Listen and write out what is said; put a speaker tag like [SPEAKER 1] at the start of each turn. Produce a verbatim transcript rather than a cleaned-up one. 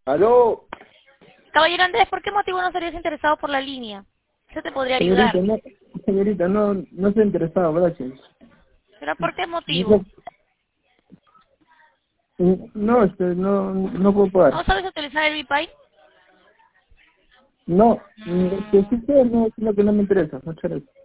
[SPEAKER 1] Aló,
[SPEAKER 2] Caballero Andrés, ¿por qué motivo no estarías interesado por la línea? Eso te podría ayudar.
[SPEAKER 1] señorita, no, señorita, no, no estoy interesado, gracias.
[SPEAKER 2] ¿Pero por qué
[SPEAKER 1] No,
[SPEAKER 2] motivo?
[SPEAKER 1] no, este, no, no puedo pagar.
[SPEAKER 2] ¿No sabes utilizar el BPay?
[SPEAKER 1] No, este, sí, sí, no, es lo que no me interesa, muchas gracias.